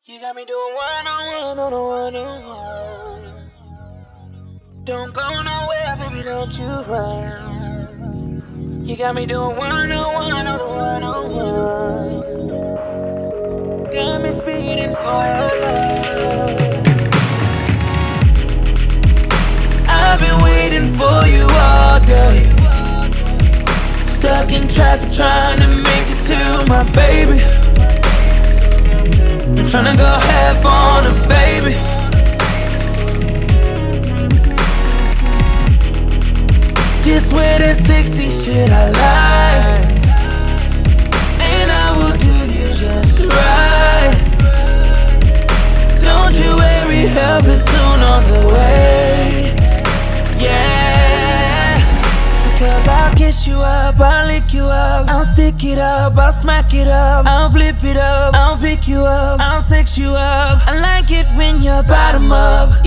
You got me doing one on one on one. Don't go nowhere, baby, don't you run. You got me doing one on one on one. Got me speeding for your love. I've been waiting for you all day. Stuck in traffic trying to make it to my baby. Tryna go half on her, baby. Just wear that sexy shit I like, and I will do you just right. Don't you worry, help is soon on the way. Yeah, because I'll kiss you up, I'll lick you up, I'll stick it up, I'll smack it up, I'll flip it up, I'll pick you up, I'll sex you up. I like it when you're bottom up.